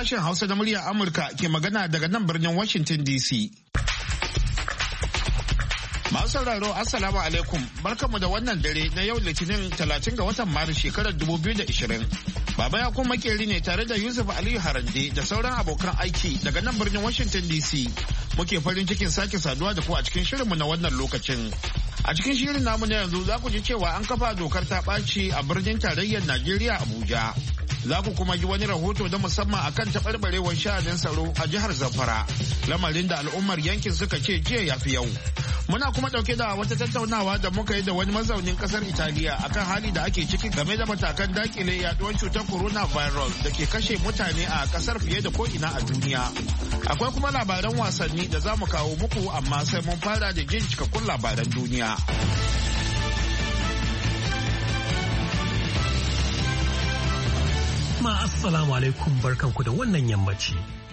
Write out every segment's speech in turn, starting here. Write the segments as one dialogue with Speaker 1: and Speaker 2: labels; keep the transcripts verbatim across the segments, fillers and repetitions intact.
Speaker 1: Sashen Hausa na muryar Amurka ke magana daga nan birnin Washington D C. Masu sauraro Assalamu alaikum, barkanmu da wannan dare na yau Litinin talatin ga watan Maris shekarar dubu biyu da ashirin. Baba ya kuma makeri ne tare da Yusuf Aliyu Harande da sauran abokan aiki daga nan birnin Washington D C. Muke farin cikin sake saduwa da ku a cikin shirinmu na wannan lokacin. A cikin shirin namu na yanzu za ku ji cewa an kafa dokar ta ɓaci a birnin tarayyar Najeriya Abuja. Za ku kuma ji wani rahoto na musamman akan taɓarɓarewar sha'anin tsaro a jihar Zamfara, lamarin da al'ummar yankin suka ce jiya ya fi yau. Muna kuma ɗauke da wata tattaunawa da muka yi da wani mazaunin ƙasar Italiya akan hali da ake ciki game da matakan dakile yaduwar cutar coronavirus da ke kashe mutane a ƙasar fiye da ko'ina a duniya. Akwai kuma labaran wasanni da za mu kawo muku, amma sai mun fara da jin cikakkun labaran duniya.
Speaker 2: Assalamu alaikum, barkanku da wannan yammaci.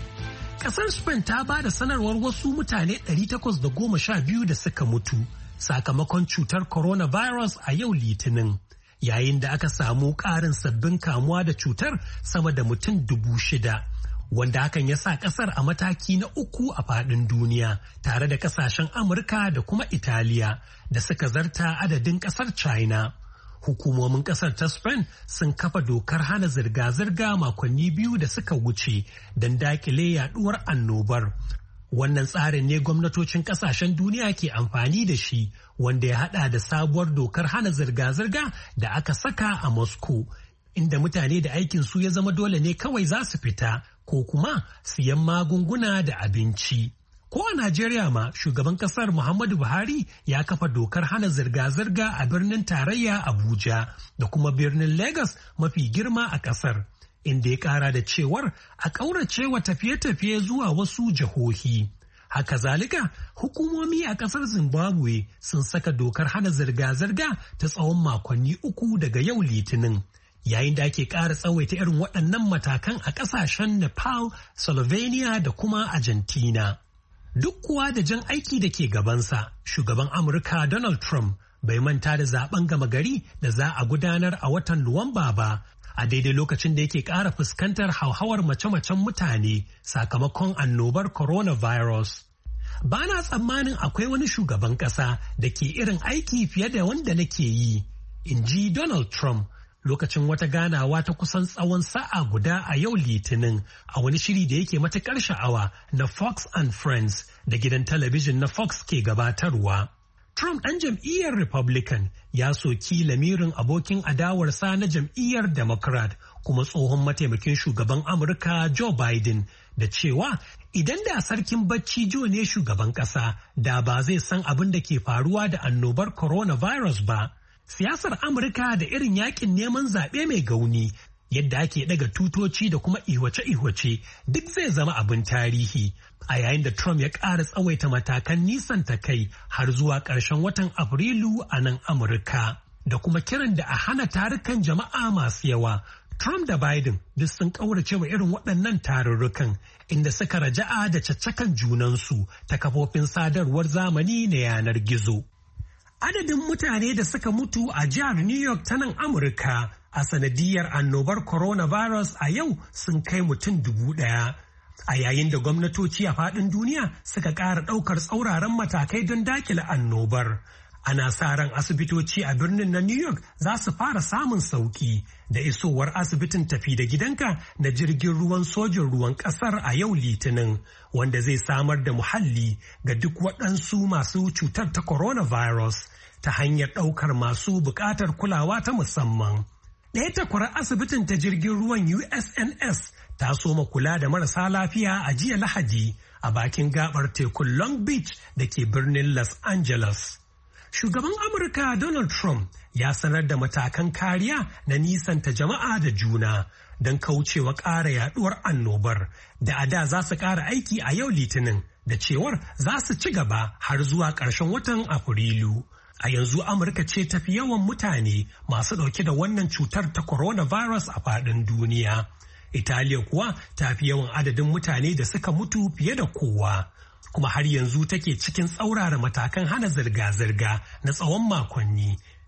Speaker 2: Kasar Spain ta ba da sanarwar wasu mutane ɗari takwas da goma sha biyu da suka mutu sakamakon cutar coronavirus a yau Litinin, yayin da aka samu ƙarin sabbin kamuwa da cutar sama da mutum dubu shida, wanda hakan ya sa ƙasar a mataki na uku a faɗin duniya tare da ƙasashen Amurka da kuma Italiya da suka zarta adadin ƙasar China. Hukumomin kasar ta Spain sun kafa dokar hana zirga-zirga makonni biyu da suka wuce don dakile yaduwar annobar. Wannan tsarin ne gwamnatocin kasashen duniya ke amfani da shi, wanda ya hada da sabuwar dokar hana zirga-zirga da aka saka a Moscow, inda mutane da aikin su ya zama dole ne kawai za su fita ko kuma siyan magunguna da abinci. Ko a Najeriya ma shugaban kasar Muhammadu Buhari ya kafa dokar hana zirga-zirga a birnin tarayya Abuja da kuma birnin Lagos mafi girma a kasar, inda ya kara da cewar a ƙaurace wa tafiye-tafiye zuwa wasu jihohi. Haka zalika, hukumomi a kasar Zimbabwe sun saka dokar hana zirga-zirga ta tsawon makonni uku daga yau Litinin, yayin da ake ƙara tsawaita irin waɗannan matakan a ƙasashen Nepal, Slovenia da kuma Argentina. Duk kuwa da jan aiki da ke gabansa, shugaban Amurka Donald Trump bai manta da zaben gama gari da za a gudanar a watan Nuwamba ba, a daidai lokacin da yake ƙara fuskantar hauhawar mace-macen mutane sakamakon annobar coronavirus. Ba na tsammanin akwai wani shugaban ƙasa da ke irin aiki fiye da wanda nake yi, in ji Donald Trump lokacin wata ganawa ta kusan tsawon sa'a guda a yau Litinin a wani shiri da yake matuƙar sha'awa na Fox and Friends da gidan talabijin na Fox ke gabatarwa. Trump ɗan jam'iyyar Republican ya soki lamirin abokin adawarsa na jam'iyyar Democrat kuma tsohon mataimakin shugaban Amurka Joe Biden da cewa idan da sarkin bacci Joe ne shugaban ƙasa da ba zai san abin da ke faruwa da annobar coronavirus ba. Siyasar Amurka da irin yakin neman zaɓe mai gauni, yadda ake ɗaga tutoci da kuma ihwace-ihwace duk zai zama abin tarihi, a yayin da Trump ya ƙara tsawaita matakan nisanta kai har zuwa ƙarshen watan Afrilu a nan Amurka, da kuma kiran da a hana tarukan jama'a masu yawa. Trump da Biden duk sun ƙaurace wa irin waɗannan tarurrukan, inda suka raja'a da caccakan junansu ta kafofin sadarwar zamani na yanar gizo. Adadin mutane da suka mutu a jihar New York ta nan Amurka a sanadiyar annobar coronavirus a yau sun kai mutum dubu ɗaya. A yayin da gwamnatoci a faɗin duniya suka ƙara ɗaukar tsauraran matakai don dakile annobar. Ana sa ran asibitoci a birnin na New York za su fara samun sauki da isowar asibitin tafi da gidanka na jirgin ruwan sojin ruwan ƙasar a yau Litinin, wanda zai samar da muhalli ga duk waɗansu masu cutar ta coronavirus ta hanyar ɗaukar masu buƙatar kulawa ta musamman. Ɗaya takwarar asibitin ta jirgin ruwan U S N S ta soma kula da marasa lafiya a jiya Lahadi a bakin gabar tekun Long Beach da ke birnin Los Angeles. Shugaban Amurka Donald Trump ya sanar da matakan kariya na nisanta jama'a da juna don kaucewa ƙara yaduwar annobar da a da za su ƙara aiki a yau Litinin da cewar za su ci gaba har zuwa ƙarshen watan Afrilu. A yanzu Amurka ce tafi yawan mutane masu ɗauke da wannan cutar ta coronavirus a faɗin duniya. Italiya kuwa ta fi yawan adadin mutane da suka mutu fiye da kowa. Kuma har yanzu take cikin tsaurara matakan hana zirga-zirga na tsawon makonni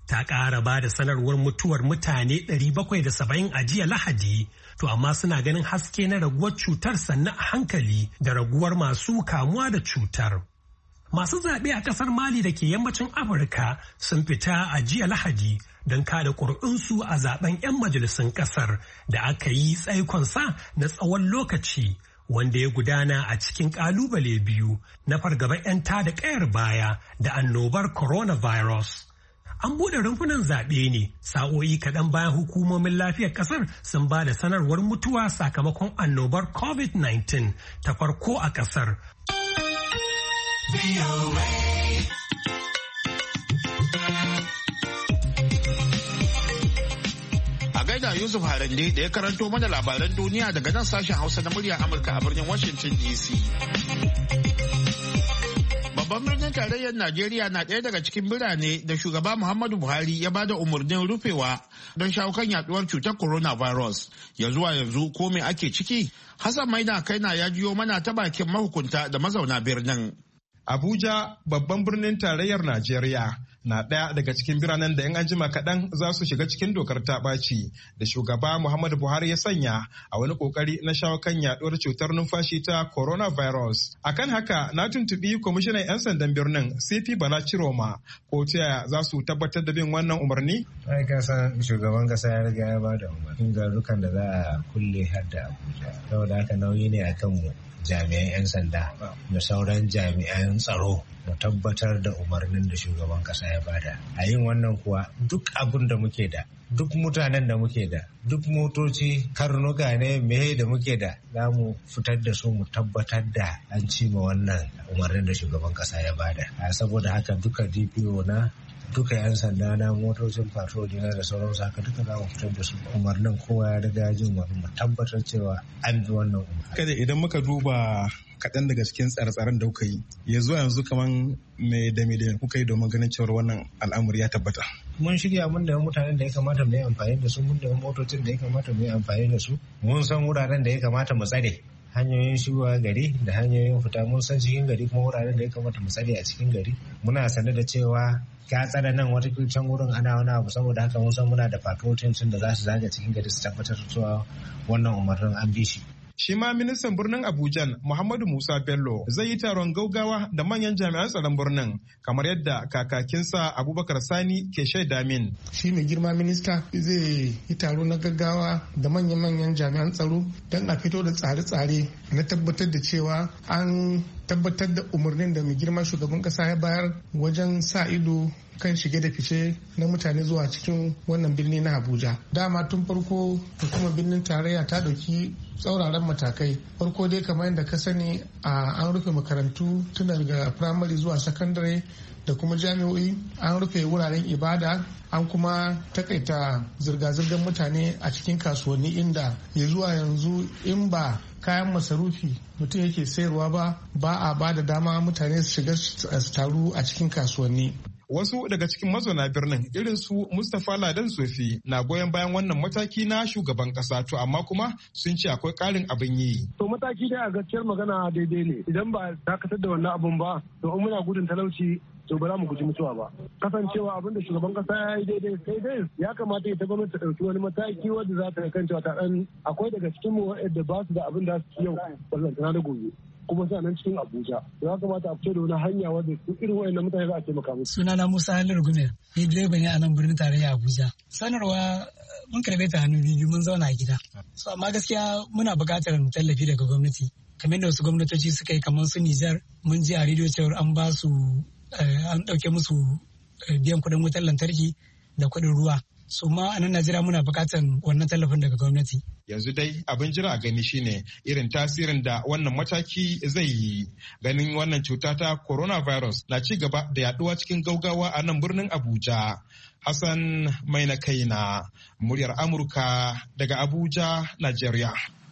Speaker 2: ta ƙara ba da sanarwar mutuwar mutane ɗari bakwai da saba'in a jiya Lahadi, to amma suna ganin haske na raguwar cutar sannu a hankali da raguwar masu kamuwa da cutar. Masu zaɓe a ƙasar Mali da ke yammacin Afirka sun fita a jiya Lahadi don kada ƙuri'unsu a zaben 'yan majalisun ƙasar da aka yi tsaikonsa na tsawon lokaci, wanda ya gudana a cikin ƙalubale biyu na fargabar 'yan tada ƙayar baya da annobar coronavirus. An buɗe rumfunan zaɓe ne sa'o'i kaɗan bayan hukumomin lafiyar ƙasar sun ba da sanarwar mutuwa sakamakon annobar covid nineteen ta farko a ƙasar.
Speaker 1: A gaida Yusuf Harande da ya karanto mana labaran duniya daga nan sashen Hausa na muryar Amurka a birnin Washington D C. Babban birnin tarayyar Najeriya na ɗaya daga cikin birane da shugaba Muhammadu Buhari ya bada umarnin rufewa don shawo kan yaduwar cutar coronavirus. Ya zuwa yanzu ko me ake ciki? Hassan Maina Kaina ya jiyo mana ta bakin mahukunta da mazauna birnin.
Speaker 3: Abuja, babban birnin tarayyar Najeriya, na ɗaya daga cikin biranen da 'yan anjima kaɗan za su shiga cikin dokar ta ɓaci da shugaba Muhammadu Buhari ya sanya a wani ƙoƙari na shawo kan yaɗuwar cutar numfashi ta coronavirus. Akan haka na tuntuɓi kwamishinan 'yan sandan birnin C P Bala Ciroma ko ta yaya za su tabbatar da bin wannan umarni?
Speaker 4: Ai kasan shugaban ƙasa ya riga ya ba da umarnin garukan da za a kulle har da Abuja. Saboda haka nauyi ne a kanmu. Jami'an 'yan sanda da sauran jami'an tsaro mu tabbatar da umarnin da shugaban kasa ya bada. A yin wannan kuwa duk abin da muke da, duk mutanen da muke da, duk motoci, karnuka ne mehe da muke da, za mu fitar da su mu tabbatar da an cima wannan umarnin da shugaban kasa ya bada. Saboda haka duka D P O na duka 'yan sanda na motocin patrol na da sauransu haka duka za mu fitar da su umarnin kowa ya riga jin wani mu tabbatar cewa an bi wannan umarnin.
Speaker 3: Kada idan muka duba kaɗan daga cikin tsare-tsaren da kuka yi ya zuwa yanzu kaman me da me da kuka yi domin ganin cewar wannan al'amari ya tabbata.
Speaker 4: Mun shirya mun da mutanen da ya kamata mu yi amfani da su, mun da motocin da ya kamata mu yi amfani da su, mun san wuraren da ya kamata mu tsare. Hanyoyin shigowa gari da hanyoyin fita mun san cikin gari kuma wuraren da ya kamata mu tsare a cikin gari. Muna sane da cewa ka tsare nan wata can wurin ana wani abu, saboda haka mun san muna da patrolin da za su zaga cikin gari su tabbatar da cewa wannan umarnin an bi shi.
Speaker 3: Shi ma ministan birnin Abuja Muhammadu Musa Bello zai yi taron gaugawa da manyan jami'an tsaron birnin kamar yadda kakakinsa Abubakar Sani ke shaida min.
Speaker 5: Shi mai girma minista zai yi taro na gaggawa da manyan-manyan jami'an tsaro don a fito da tsare-tsare na tabbatar da cewa an tabbatar da umarnin da mai girma shugaban kasa ya bayar wajen sa ido kan shige da fice na mutane zuwa cikin wannan birni na Abuja. Dama tun farko hukumar birnin tarayya ta dauki tsauraran matakai. Farko dai kamar yadda ka sani an rufe makarantu tun daga firamare zuwa sakandare da kuma jami'o'i, an rufe wuraren ibada, an kuma takaita zirga-zirgar mutane a cikin kasuwanni inda ya zuwa yanzu in ba kayan masarufi mutum yake sayarwa ba ba a ba da dama mutane su shiga su taru a cikin kasuwanni.
Speaker 3: Wasu daga cikin mazauna birnin irin su Mustapha Ladan Sofi na goyon bayan wannan mataki na shugaban kasa, to amma kuma sun ce akwai karin abin yi.
Speaker 6: To mataki dai a gaskiyar magana daidai ne, idan ba dakatar da wannan abun ba to in muna gudun talauci to ba za mu guji mutuwa ba. Kasancewa abin da shugaban kasa ya yi daidai sai dai ya kamata ita gwamnati ta ɗauki wani mataki wanda za ta kan cewa ta ɗan akwai daga cikin mu waɗanda ba su da abin da su yau ballantana da gobe. Kuma suna nan cikin Abuja. Ya kamata a fito da wani hanya wadda su irin wayannan mutane za a taimaka musu.
Speaker 7: Sunana Musa Halilu Gumel, ni direba ne a nan birnin tarayya Abuja. Sanarwa mun karbe ta hannu biyu mun zauna a gida. So amma gaskiya muna buƙatar tallafi daga gwamnati. Kamar da wasu gwamnatoci suka yi kamar su Nijar, mun ji a rediyo cewar an ba su an ɗauke musu biyan kuɗin wutar lantarki da kuɗin ruwa. So ma a nan Najeriya muna buƙatar wannan tallafin daga gwamnati.
Speaker 3: Yanzu dai abin jira a gani shine irin tasirin da wannan mataki zai yi. Ganin wannan cuta ta coronavirus na ci gaba da yaduwa cikin gaugawa a nan birnin Abuja. Hassan Maina Kaina, muryar Amurka daga Abuja, Najeriya.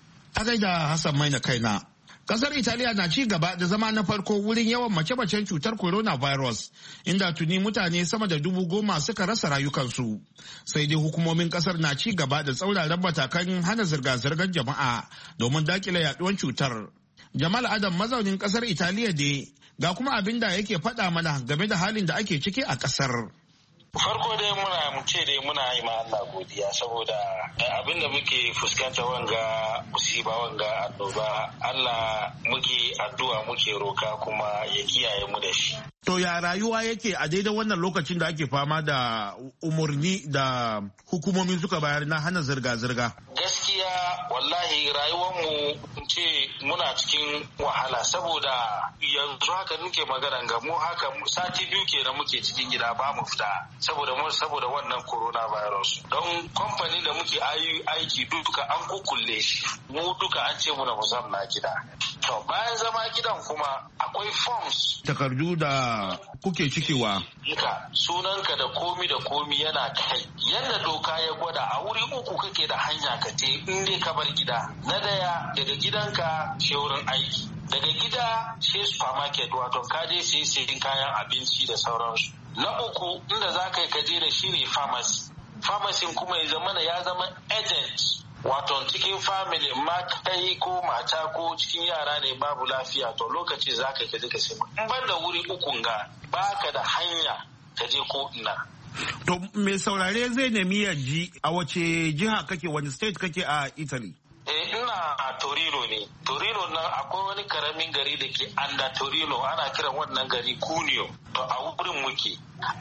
Speaker 1: A gaida Hassan Maina Kaina. Kasar Italiya na ci gaba da zama na farko wurin yawan mace-macen cutar coronavirus, inda tuni mutane sama da dubu goma suka rasa rayukansu. Sai dai hukumomin kasar na ci gaba da tsauraran matakan hana zirga-zirgar jama'a domin dakile yaduwar cutar. Jamal Adam mazaunin kasar Italiya ne ga kuma abin da yake faɗa mana game da halin da ake ciki a kasar.
Speaker 8: Farko dai muna mu ce dai muna yi ma Allah godiya saboda abin da muke fuskanta wanga musiba wanga annoba Allah muke addu'a muke roka kuma ya kiyaye mu da shi.
Speaker 1: To ya rayuwa yake a daidai wannan lokacin da ake fama da umarni da hukumomi suka bayar na hana zirga-zirga?
Speaker 8: Gaskiya wallahi rayuwarmu ce muna cikin wahala saboda yanzu haka muke magana ga mu haka sati biyu kenan muke cikin gida ba mu fita saboda saboda wannan coronavirus. Don kamfani da muke aiki duka an kukulle shi mu duka an ce muna mu zamna gida. To bayan zama gidan kuma akwai forms.
Speaker 1: Takardu da kuke cikewa.
Speaker 8: Duka sunanka da komi da komi yana kai. Yadda doka ya gwada a wuri uku kake da hanya ka te in dai ka bar gida. Na daya daga gidanka she wurin aiki. Daga gida she supermarket wato ka je sai sayin kayan abinci da sauransu. Na uku inda za ka yi kaje da shi ne pharmacy. Pharmacy kuma ya zama ya zama agent. Wato cikin family ma kai ko mata ko cikin yara ne babu lafiya to lokaci za ka kaje ka sai. In ban da wuri ukun ga baka da hanya ka je ko ina.
Speaker 1: To mai saurare zai nemi ya ji a wace jiha kake wani state kake a Italy?
Speaker 8: Eh ina a Torino ne. Torino nan akwai wani karamin gari da ke anda Torino ana kiran wannan gari Cuneo. To a wurin muke.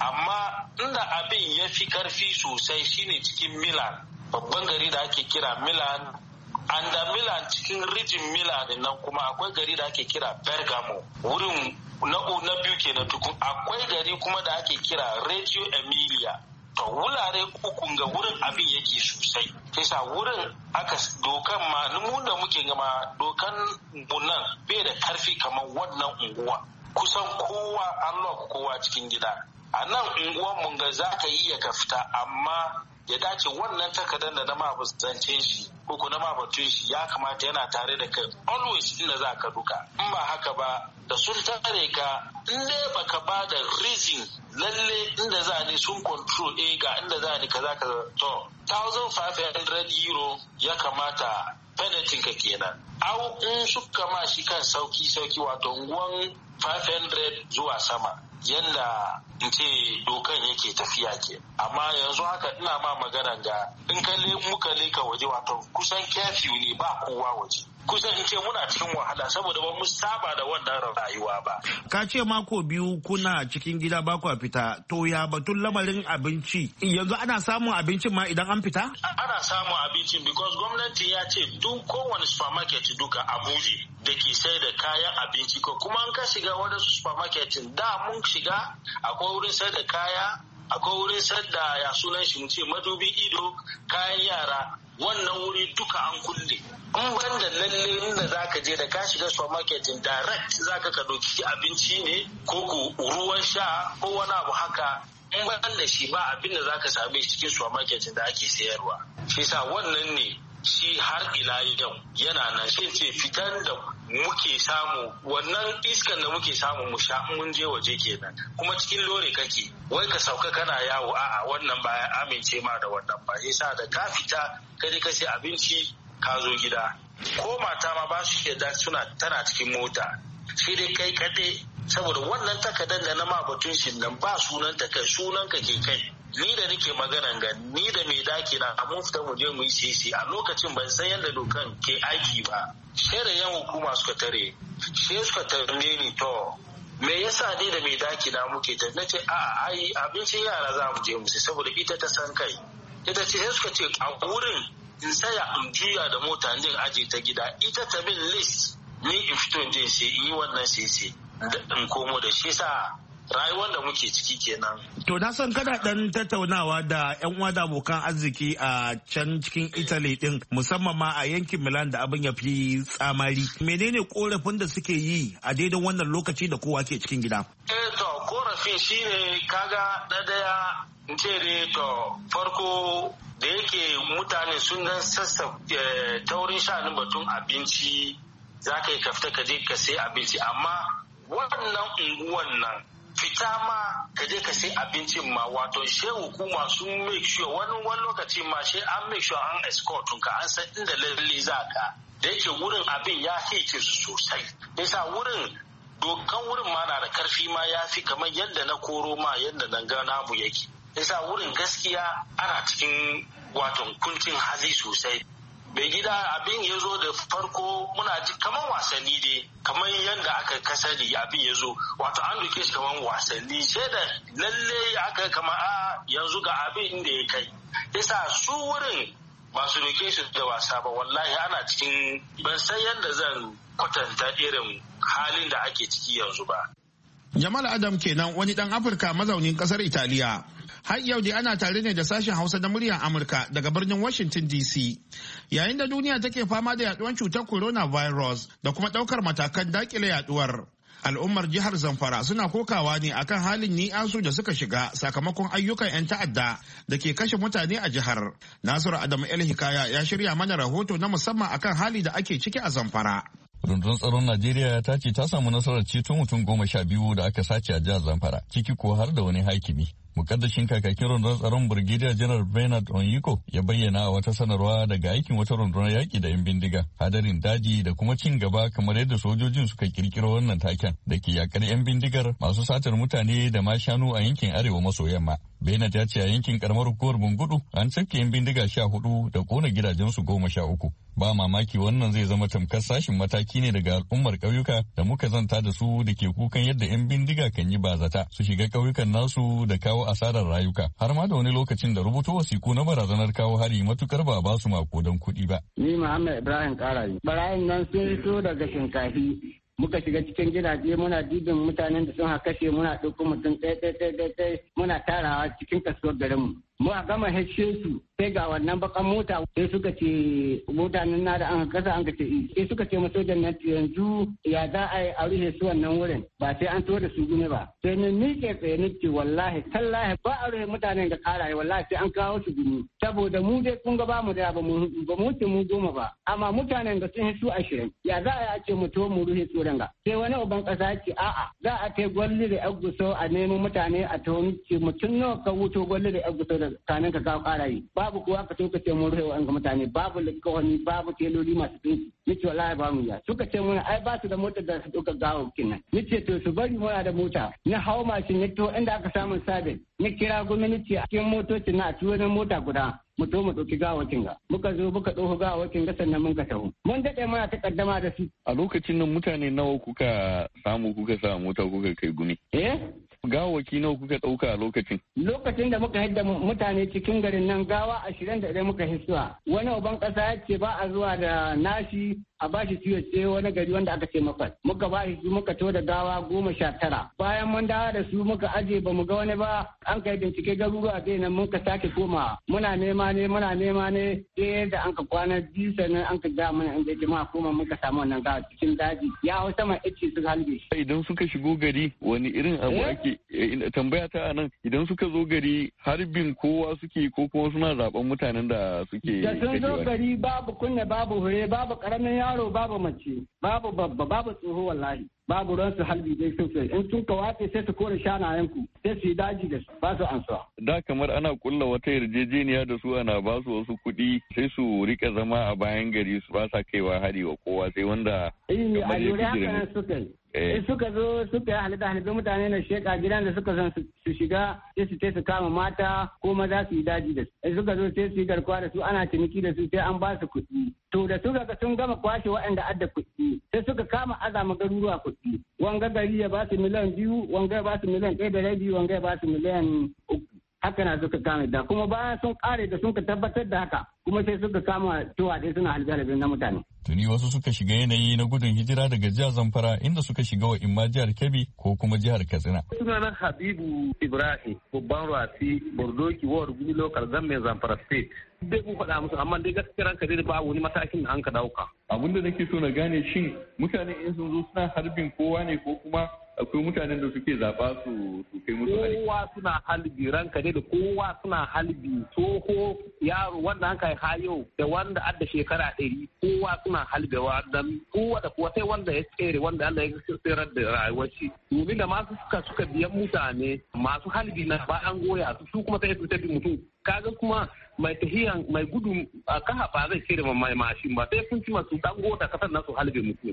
Speaker 8: Amma inda abin ya fi karfi sosai shine cikin Milan. Babban gari da ake kira Milan. Anda Milan cikin rijin Milan nan kuma akwai gari da ake kira Bergamo. Wurin na na biyu kenan tukun akwai gari kuma da ake kira Reggio Emilia. To wurare uku ga wurin abin yake sosai. Kisa wurin aka dokan ma mu da muke gama dokan bunan bai da karfi kamar wannan unguwa. Kusan kowa an lock kowa cikin gida. A nan unguwan mun ga za ka iya ka fita amma ya dace wannan takardar da na mabuzancin shi ko na mabatun shi ya kamata yana tare da kai always inda za ka duka. In ba haka ba da sun tare ka in dai baka ba da reason lalle inda za ni sun control eh ga inda za ni kaza kaza to one thousand five hundred euro ya kamata penalty ka kenan. Au in suka ma shi kan sauki sauki wato unguwan five hundred zuwa sama. Yanda in ce dokan yake tafiya ke amma yanzu haka ina ma magana ga in ka muka leka waje wato kusan curfew ne ba kowa waje kusan in ce muna cikin wahala saboda ba mu saba da wannan rayuwa ba.
Speaker 1: Ka ce mako biyu kuna cikin gida ba ku fita to ya batun lamarin abinci yanzu ana samun abincin ma idan an fita?
Speaker 8: Ana samun abincin because gwamnati ya ce duk kowane supermarket duka a buɗe da ke sai da kayan abinci ko kuma an ka shiga wani supermarket da mun shiga akwai wurin sai da kaya akwai wurin sai da ya sunan shi mu ce madubi ido kayan yara wannan wuri duka an kulle. In ban da lalle inda za ka je da ka shiga supermarket direct za ka ka ɗauki abinci ne ko ku ruwan sha ko wani abu haka in ban da shi ba abin da za ka same shi cikin supermarket da ake sayarwa. Shi sa wannan ne shi har ila yau yana nan shi ce fitan da muke samu wannan iskan da muke samu mu sha mun je waje kenan kuma cikin lore kake wai ka sauka kana yawo a'a wannan ba ya amince ma da wannan ba yasa da ka fita ka je ka sai abinci ka zo gida ko mata ma ba su yadda suna tana cikin mota sai dai kai kaɗai saboda wannan takardar da na ma batun shi nan ba sunan ta kai sunan ka ke kai. Ni da nake maganan ga ni da mai daki na mun fita mu je mu yi sisi a lokacin ban san yadda dokan ke aiki ba. Sai da yan hukuma suka tare, sai suka tare ni to me yasa ni da mai daki na muke ta nace a ai abincin yara za mu je mu sai saboda ita ta san kai. Ita ce sai suka ce a wurin in saya in juya da mota din aje ta gida ita ta bin list ni in fito in je sai yi wannan sisi in komo da shi sa rayuwar da muke ciki kenan.
Speaker 1: To na san kana dan tattaunawa da yan uwa da abokan arziki a can cikin Italy din musamman ma a yankin Milan da abin ya fi tsamari. Menene korafin da suke yi a daidai wannan lokaci da kowa ke cikin gida?
Speaker 8: Eh to korafin shine kaga na daya in ce ne to farko da yake mutane sun dan sassa taurin sha'anin batun abinci za ka yi kafta ka je ka sai abinci amma wannan unguwan nan fita ma ka je ka sai abincin ma wato she hukuma sun make sure wani wani lokaci ma she an make sure an escort ka an san inda lalle za ka da yake wurin abin ya hice su sosai yasa wurin dokan wurin ma na da karfi ma ya fi kamar yadda na koro ma yadda na ga namu yake yasa wurin gaskiya ana cikin wato kuncin hali sosai. Bai gida abin ya zo da farko muna ji kamar wasanni ne, kamar yadda aka kasari abin ya zo wato an duke shi kamar wasanni, sai da lalle aka kama a yanzu ga abin inda ya kai. Yasa su wurin ba su doke su da wasa ba, wallahi ana cikin ban san yadda zan kwatanta irin halin da ake ciki yanzu ba.
Speaker 1: Jamal Adam kenan wani dan Afirka mazaunin kasar Italiya. Har yau dai ana tare ne da sashen Hausa na muryar Amurka daga birnin Washington D C. Yayin da duniya take fama da yaduwar cutar coronavirus da kuma daukar matakan dakile yaduwar. Al'ummar jihar Zamfara suna kokawa ne akan halin ni'asu da suka shiga sakamakon ayyukan 'yan ta'adda da ke kashe mutane a jihar. Nasiru Adamu El Hikaya ya shirya mana rahoto na musamman akan hali da ake ciki a Zamfara.
Speaker 9: Rundunar tsaron Najeriya ta ce ta samu nasarar ceto mutum goma sha biyu da aka sace a jihar Zamfara, ciki ko har da wani hakimi. Mukaddashin kakakin rundunar tsaron Brigadier General Bernard Onyiko ya bayyana a wata sanarwa daga aikin wata rundunar yaƙi da 'yan bindiga, hadarin daji da kuma cin gaba kamar yadda sojojin suka kirkiro wannan taken da ke yakar 'yan bindigar masu satar mutane da ma shanu a yankin arewa maso yamma. Bernard ya ce a yankin karamar hukumar Bungudu an cafke 'yan bindiga sha hudu da kona gidajensu goma sha uku. Ba mamaki wannan zai zama tamkar sashin mataki ne daga al'ummar ƙauyuka da muka zanta da su da ke kukan yadda 'yan bindiga kan yi bazata su shiga ƙauyukan nasu da kawo asarar rayuka, har ma da wani lokacin da rubuto wasiku na barazanar kawo hari matukar ba ba su makodan kuɗi ba.
Speaker 10: Ni Muhammad Ibrahim Karayi. Barayin nan sun fito daga Shinkafi. Muka shiga cikin gidaje muna dibin mutanen da sun kashe muna ɗauko mutum ɗaya ɗaya ɗaya muna tarawa cikin kasuwar garinmu. Mu a gama heshe su sai ga wannan bakan mota sai suka ce mutanen na da an kasa an kace sai suka ce masojan nan yanzu ya za a yi a rufe su wannan wurin ba sai an tura da su gune ba. Sai ni miƙe tsaye ni ce wallahi tallahi ba a rufe mutanen da karaye wallahi sai an kawo su gune saboda mu dai kun ga ba mu da ba mu ba mu ce mu goma ba amma mutanen da sun su ashirin ya za a yi a ce mu to mu rufe su ranga. Sai wani uban kasa ce a'a za a kai gwalli da aguso a nemo mutane a to ce mutum nawa ka wuto gwalli da aguso da kanin ka kawo karayi babu kuwa ka tuka ce mun rewa ga mutane babu likawani babu teloli masu dinki nace wallahi ba mu ya suka ce mun ai ba su da motar da su duka gawo kinan nace to su bari muna da mota na hawo mashin ne to inda aka samu sabin ni kira gwamnati a cikin motocin na a tuwo mota guda mu to mu ɗauki gawacin ga muka zo muka ɗauko gawacin ga sannan mun ka taho mun daɗe muna ta kaddama da su.
Speaker 9: A lokacin nan mutane nawa kuka samu kuka sa mota kuka kai gumi?
Speaker 10: Eh?
Speaker 9: Gawaki nawa kuka ɗauka a lokacin?
Speaker 10: Lokacin da muka hidda mutane cikin garin nan gawa ashirin da ɗaya muka hisuwa wani uban ƙasa ya ce ba a zuwa da nashi a bashi ciwo ce wani gari wanda aka ce mafas muka bashi su muka to da gawa goma sha tara bayan mun dawo da su muka aje ba mu ga wani ba an kai bincike garuruwa zai nan muka sake koma muna nema ne muna nema ne sai da an ka kwana biyu sannan an ka ga mana an gaji ma koma muka samu wannan gawa cikin daji ya hau sama ice su halbe shi.
Speaker 9: Idan suka shigo gari wani irin abu ake tambaya ta anan idan suka zo gari harbin kowa suke ko kuma suna zaben mutanen da suke
Speaker 10: da sun zo gari babu kunne babu hure babu karamin yaro babu mace babu babba babu tsoho wallahi babu ruwan su halbi dai sosai in sun ka wace sai su kore shanayen ku sai su yi daji da su ba su ansuwa.
Speaker 9: Da kamar ana kulla wata yarjejeniya da su ana ba su wasu kuɗi sai su rika zama a bayan gari su ba sa kaiwa hari wa kowa sai wanda.
Speaker 10: Eh a yore haka nan suka yi. In suka zo suka yi halitta halitta mutane na sheka gidan da suka san su shiga sai su su kama mata ko maza su yi daji da su. In suka zo sai su yi garkuwa da su ana ciniki da su sai an ba su kuɗi. To da suka ga sun gama kwashe waɗanda adda kuɗi sai suka kama azama garuruwa kuɗi. Wanga gari ya ba su miliyan biyu, wanga ya ba su miliyan ɗaya da rabi, wanga ya ba su miliyan uku. Haka na suka kama da kuma bayan sun kare da sun ka tabbatar da haka kuma sai suka kama tuwa ɗaya suna halbe na mutane.
Speaker 9: Tuni wasu suka shiga yanayi na gudun hijira daga jihar Zamfara inda suka shiga wa imma jihar Kebbi ko kuma jihar Katsina.
Speaker 11: Sunana Habibu Ibrahim, babban rafi, Bordoki, Ward, Gumi Local Government, Zamfara State. Dai kun faɗa musu amma dai gaskiya ranka dai ba wani matakin da an ka dauka.
Speaker 9: Abin da nake so na gane shin mutane in sun zo suna harbin kowa ne ko kuma akwai mutanen da suke zaɓa su su kai musu hari.
Speaker 11: Kowa suna halbi ranka ne da kowa suna halbi tsoho yaro wanda an kai hayo da wanda adda shekara ɗari kowa suna halbewa dan kowa da kowa sai wanda ya tsere wanda Allah ya tsirar da rayuwar shi. Domin da masu suka suka biyan mutane masu halbi na ba an goya su su kuma sai su tafi mutum. Kaga kuma mai tahiyan mai gudu a kaha ba zai cire ma mai mashin ba sai sun ci masu dango da kasar nasu halbe mutum.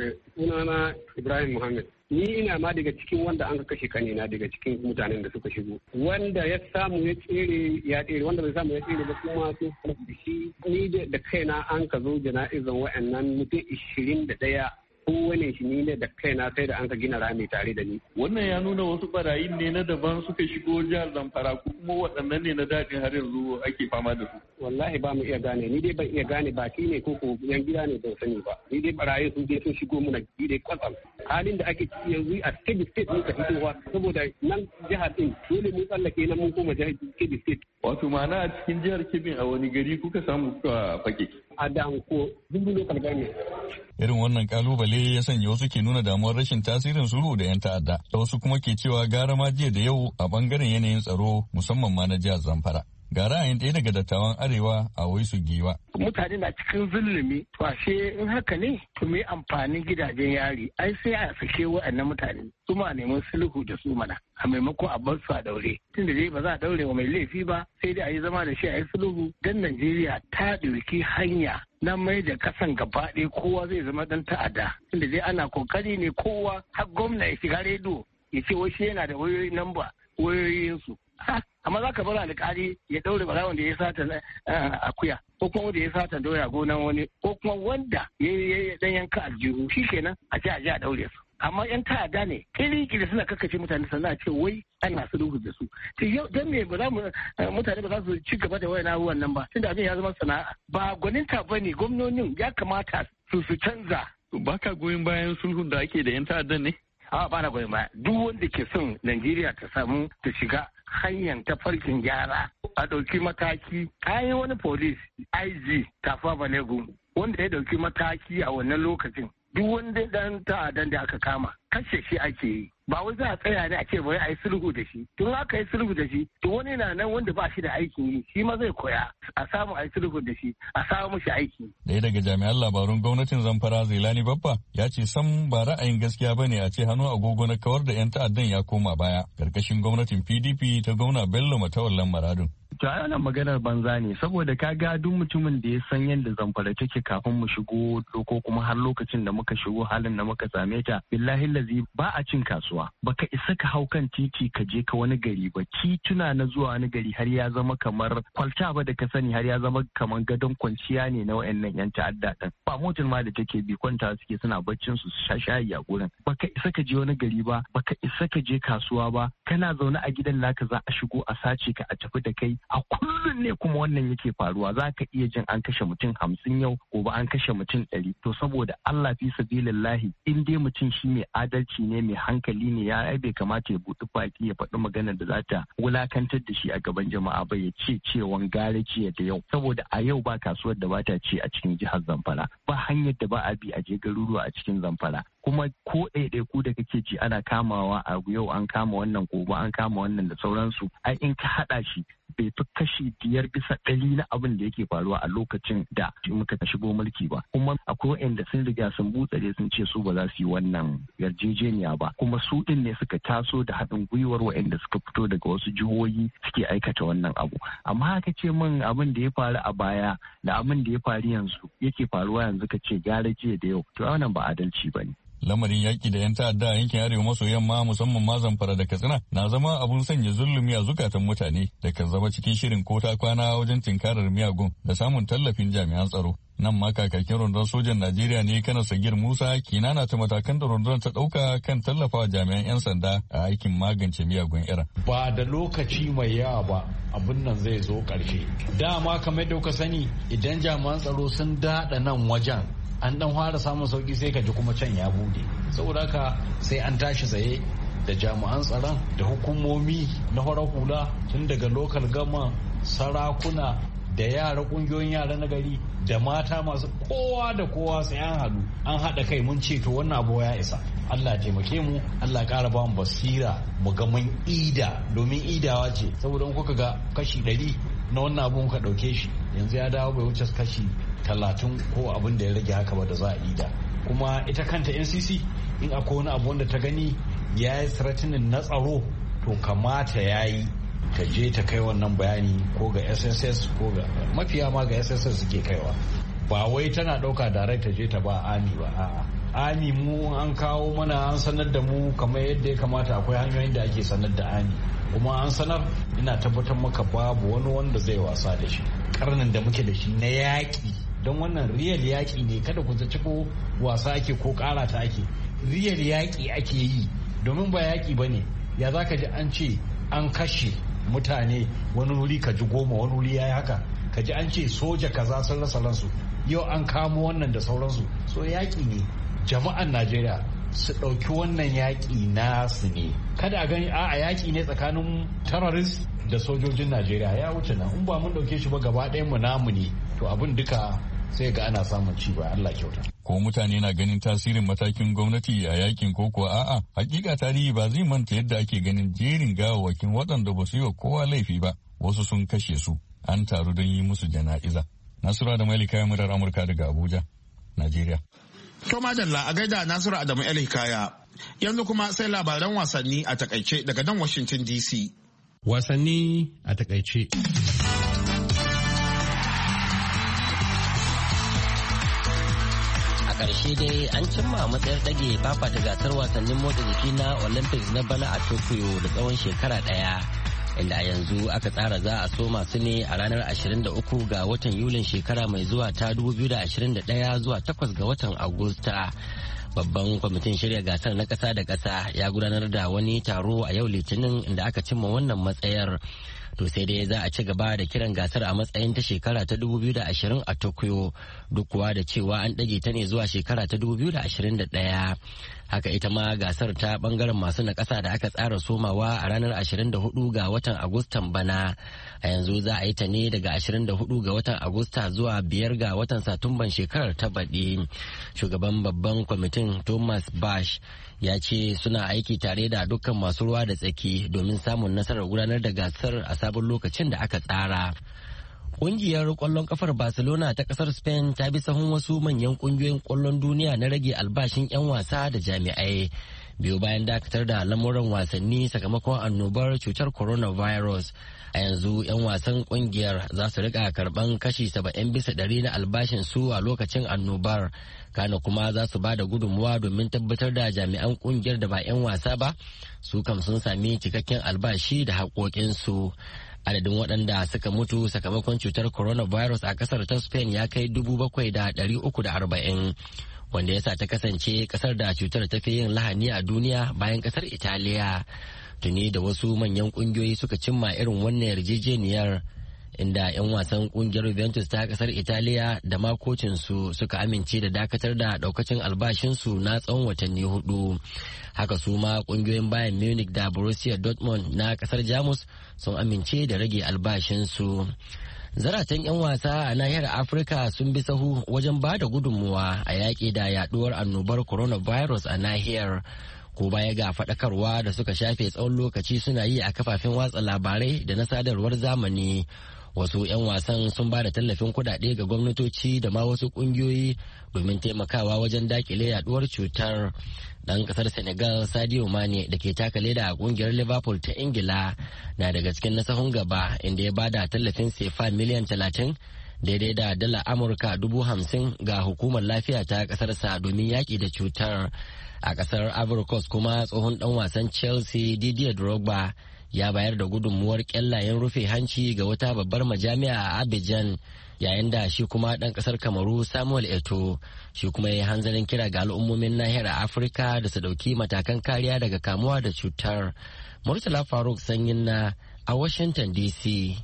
Speaker 12: Sunana Ibrahim Muhammad. Ni ina ma daga cikin wanda an kashe kanina daga cikin mutanen da suka shigo. Wanda ya samu ya tsere ya tsere wanda bai samu ya tsere ba kuma sun da shi. Ni da kaina an ka zo jana'izan wa'annan mutum ishirin da ɗaya. Kowane shi ni ne da kaina sai da an ka gina rami tare da ni.
Speaker 9: Wannan ya nuna wasu barayin ne na daban suka shigo jihar Zamfara ko kuma waɗannan ne na daɗin har yanzu ake fama da su.
Speaker 12: Wallahi ba mu iya gane ni dai ban iya gane ba shi ne ko ko yan gida ne ban sani ba. Ni dai barayin sun je sun shigo muna gida kwatsam. Halin da ake ciki yanzu a Kebbi State muka fitowa saboda nan jihar din dole mun tsallake nan mun koma jihar Kebbi State.
Speaker 9: Wato ma'ana a cikin jihar Kebbi a wani gari kuka samu kuka fake?
Speaker 12: A Danko, Dumbu Local Government.
Speaker 9: Irin wannan kalubale ya sanya wasu ke nuna damuwar rashin tasirin sulhu da 'yan ta'adda, da wasu kuma ke cewa gara ma jiya da yau a bangaren yanayin tsaro musamman ma na jihar Zamfara. Ga ra'ayin ɗaya daga dattawan Arewa a Waisu Giwa.
Speaker 13: Mutane na cikin zulumi, to ashe in haka ne to me amfanin gidajen yari, ai sai a sake waɗannan mutane su ma neman sulhu da su mana a maimakon a bar su a daure. Tunda dai ba za a daure wa mai laifi ba sai dai a yi zama da shi a yi sulhu dan Najeriya ta ɗauki hanya na mai da kasan gaba ɗaya kowa zai zama dan ta'adda. Tunda dai ana kokari ne kowa har gwamna ya shiga rediyo ya ce wai shi yana da wayoyin namba wayoyinsu. Amma za ka bar alƙali ya ɗaure barawon da ya sata akuya ko kuma wanda ya sata doya gonan wani ko kuma wanda ya yi dan yanka aljihu shi kenan a ce a ji a ɗaure su. Amma yan ta'adda ne kiri-kiri suna kakkace mutane sannan a ce wai ana sulhu da su. To yau dan me ba za mu mutane ba za su ci gaba da wayan abubuwan nan ba tunda abin ya zama sana'a. Ba gwaninta ba ne gwamnonin ya kamata su su canza.
Speaker 9: Ba ka goyon bayan sulhun da ake da yan ta'addan ne?
Speaker 13: A ba na goyon baya. Duk wanda ke son Najeriya ta samu ta shiga hanyar tafarkin gyara a ɗauki mataki. Kayan wani polis I G Tafa Balegu wanda ya ɗauki mataki a wannan lokacin. Duk wanda dan ta'addan da aka kama kashe shi ake yi. Ba wai za a tsaya ne a ce bai a yi sulhu da shi. Tun aka yi sulhu da shi, to wani na nan wanda ba shi da aikin yi, shi ma zai koya a samu a yi sulhu da shi, a samu mishi aiki.
Speaker 9: Ɗaya daga jami'an labarun gwamnatin Zamfara Zailani Babba ya ce sam ba ra'ayin gaskiya ba ne a ce hannu agogo na kawar da 'yan ta'addan ya koma baya. Karkashin gwamnatin P D P ta gwamna Bello Matawallan Maradun.
Speaker 14: To ai wannan maganar banza ne saboda ka ga duk mutumin da ya san yadda Zamfara take kafin mu shigo ko kuma har lokacin da muka shigo halin da muka same ta billahi lazi ba a cin kasuwa baka isa ka hau kan titi ka je ka wani gari ba tituna na zuwa wani gari har ya zama kamar kwalta ba da ka sani har ya zama kamar gadon kwanciya ne na wayannan yan ta'adda din ba motar ma da take bi kwanta suke suna baccin su su sha shayi a gurin baka isa ka je wani gari ba baka isa ka je kasuwa ba kana zaune a gidan naka za a shigo a sace ka a tafi da kai a kullum ne kuma wannan yake faruwa za ka iya jin an kashe mutum hamsin yau gobe an kashe mutum ɗari to saboda Allah fi sabilillahi in dai mutum shi mai adalci ne mai hankali ne ya bai kamata ya buɗi baki ya faɗi maganar da za ta wulakantar da shi a gaban jama'a ba ya ce cewan gare jiya da yau saboda a yau ba kasuwar da ba ta ce a cikin jihar Zamfara ba hanyar da ba a bi a je garuruwa a cikin Zamfara kuma ko ɗaiɗaiku da kake ji ana kamawa a yau an kama wannan gobe an kama wannan da sauransu ai in ka haɗa shi bai fi kashi biyar bisa ɗari na abin da yake faruwa a lokacin da muka shigo mulki ba kuma akwai waɗanda sun riga sun butsare sun ce su ba za su yi wannan yarjejeniya ba kuma su ɗin ne suka taso da haɗin gwiwar waɗanda suka fito daga wasu jihohi suke aikata wannan abu amma haka ce min abin da ya faru a baya da abin da ya faru yanzu yake faruwa yanzu ka ce gara jiya da yau to wannan ba adalci ba ne.
Speaker 9: Lamarin yaƙi da 'yan ta'adda a yankin arewa maso yamma musamman ma Zamfara da Katsina na zama abun sanya zulumi a zukatan mutane da kan zama cikin shirin ko ta kwana wajen tinkarar miyagun da samun tallafin jami'an tsaro. Nan ma kakakin rundunar sojan Najeriya ne Kanar Sagir Musa kinana ta matakan da rundunar ta ɗauka kan tallafawa jami'an 'yan sanda a aikin magance miyagun irin.
Speaker 15: Ba da lokaci mai yawa ba abin nan zai zo ƙarshe. Dama kamar yadda kuka sani idan jami'an tsaro sun daɗa nan wajen an dan fara samun sauki sai ka ji kuma can ya bude saboda haka sai an tashi tsaye da jami'an tsaron da hukumomi na farar hula tun daga lokal gama sarakuna da yara kungiyoyin yara na gari da mata masu kowa da kowa sai an haɗu an haɗa kai mun ce to wannan abu ya isa Allah ya taimake mu Allah ya ƙara ba mu basira mu ga mun ida domin idawa ce saboda in kuka ga kashi ɗari na wannan abu muka ɗauke shi yanzu ya dawo bai wuce kashi talatin ko abin da ya rage haka ba da za a ida kuma ita kanta N C C in akwai wani abu wanda ta gani ya yi threatening na tsaro to kamata ya yi ta je ta kai wannan bayani ko ga S S S ko ga mafiya ma ga S S S suke kaiwa ba wai tana ɗauka direct ta je ta ba ami ba a'a ami mu an kawo mana an sanar da mu kamar yadda ya kamata akwai hanyoyin da ake sanar da ami kuma an sanar ina tabbatar maka babu wani wanda zai wasa da shi karnin da muke da shi na yaƙi don wannan riyal yaƙi ne kada ku zaci ko wasa ake ko ƙara ta ake riyal yaƙi ake yi domin ba yaƙi ba ne ya za ka ji an ce an kashe mutane wani wuri ka ji goma wani wuri ya yi haka ka ji an ce soja kaza sun rasa ransu yau an kamo wannan da sauransu so yaƙi ne jama'an najeriya su ɗauki wannan yaƙi nasu ne kada a gani a yaƙi ne tsakanin terrorist da sojojin najeriya ya wuce nan in ba mun ɗauke shi ba gaba ɗayan mu namu ne to abin duka sai ga ana samun ci ba Allah kyauta.
Speaker 9: Ko mutane na ganin tasirin matakin gwamnati a yakin ko kuwa a'a hakika tarihi ba zai manta yadda ake ganin jerin gawawwakin waɗanda ba su yi wa kowa laifi ba wasu sun kashe su an taru don yi musu jana'iza. Nasura da Malika murar Amurka daga Abuja, Najeriya.
Speaker 1: To madalla a gaida Nasiru Adamu El Hikaya. Yanzu kuma sai labaran wasanni a takaice daga nan Washington D C.
Speaker 16: Wasanni a takaice.
Speaker 17: A ƙarshe dai an cimma matsayar ɗage fafata gasar wasannin motsa jiki na Olympics na bana a Tokyo da tsawon shekara ɗaya. Inda a yanzu aka tsara za a soma su ne a ranar ashirin da uku ga watan Yulin shekara mai zuwa ta dubu biyu da ashirin da ɗaya zuwa takwas ga watan Agusta. Babban kwamitin shirya gasar na ƙasa da ƙasa ya gudanar da wani taro a yau Litinin inda aka cimma wannan matsayar. To sai dai za a ci gaba da kiran gasar a matsayin ta shekara ta dubu biyu da ashirin a Tokyo duk kuwa da cewa an ɗage ta ne zuwa shekara ta dubu biyu da ashirin da ɗaya. Haka ita ma gasar ta bangaren masu na ƙasa da aka tsara somawa a ranar ashirin da hudu ga watan Agustan bana. A yanzu za a yi ta ne daga ashirin da hudu ga watan Agusta zuwa biyar ga watan Satumban shekarar ta baɗi. Shugaban babban kwamitin Thomas Bach ya ce suna aiki tare da dukkan masu ruwa da tsaki domin samun nasarar gudanar da gasar a sabon lokacin da aka tsara. Kungiyar kwallon kafar Barcelona ta kasar Spain ta bi sahun wasu manyan kungiyoyin kwallon duniya na rage albashin 'yan wasa da jami'ai. Biyu bayan dakatar da lamuran wasanni sakamakon annobar cutar coronavirus. A yanzu 'yan wasan kungiyar za su rika karban kashi saba'in bisa ɗari na albashin su a lokacin annobar. Kana kuma za su ba da gudunmuwa domin tabbatar da jami'an kungiyar da ba 'yan wasa ba su kam sun sami cikakken albashi da haƙoƙinsu. Adadin waɗanda suka mutu sakamakon cutar coronavirus a kasar ta Spain ya kai dubu bakwai da ɗari uku da arba'in, wanda ya sa ta kasance kasar da cutar ta fi yin lahani a duniya bayan kasar Italiya. Tuni da wasu manyan ƙungiyoyi suka cimma irin wannan yarjejeniyar inda 'yan wasan ƙungiyar Juventus ta kasar Italiya da makocinsu suka amince da dakatar da ɗaukacin albashinsu na tsawon watanni hudu. Haka su ma ƙungiyoyin Bayern Munich da Borussia Dortmund na kasar Jamus sun amince da rage albashinsu. Zaratan 'yan wasa a nahiyar Afirka sun bi sahu wajen ba da gudunmuwa a yaƙi da yaduwar annobar coronavirus a nahiyar. Ko baya ga faɗakarwa da suka shafe tsawon lokaci suna yi a kafafen watsa labarai da na sadarwar zamani. Wasu 'yan wasan sun ba da tallafin kuɗaɗe ga gwamnatoci da ma wasu ƙungiyoyi domin taimakawa wajen dakile yaduwar cutar. Ɗan ƙasar Senegal Sadio Mane da ke taka leda a ƙungiyar Liverpool ta Ingila na daga cikin nasahun gaba inda ya ba da tallafin sefa miliyan talatin daidai da dala Amurka dubu hamsin ga hukumar lafiya ta ƙasarsa domin yaƙi da cutar. A ƙasar Ivory Coast kuma tsohon ɗan wasan Chelsea Didier Drogba ya bayar da gudunmuwar kyallayen rufe hanci ga wata babbar majami'a a Abidjan, yayin da shi kuma ɗan ƙasar Kamaru Samuel Eto'o shi kuma ya hanzarin kira ga al'ummomin nahiyar Afirka da su ɗauki matakan kariya daga kamuwa da cutar. Murtala Faruk Sanyin na a Washington D C.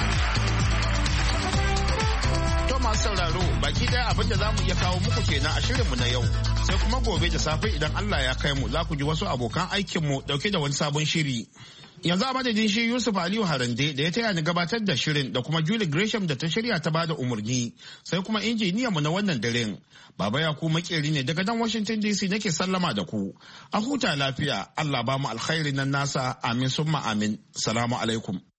Speaker 1: sauraro baki daya abin da za mu iya kawo muku kenan a shirinmu na yau, sai kuma gobe da safe idan Allah ya kai mu za ku ji wasu abokan aikinmu dauke da wani sabon shiri. Yanzu a madadin shi Yusuf Aliyu Harande da ya taya ni gabatar da shirin da kuma Julie Gresham da ta shirya ta bada umarni, sai kuma injiniyanmu na wannan daren Baba Yaku makeri ne daga nan Washington D C nake sallama da ku. A huta lafiya, Allah ba mu alkhairi nan nasa, amin summa amin. Salamu alaikum.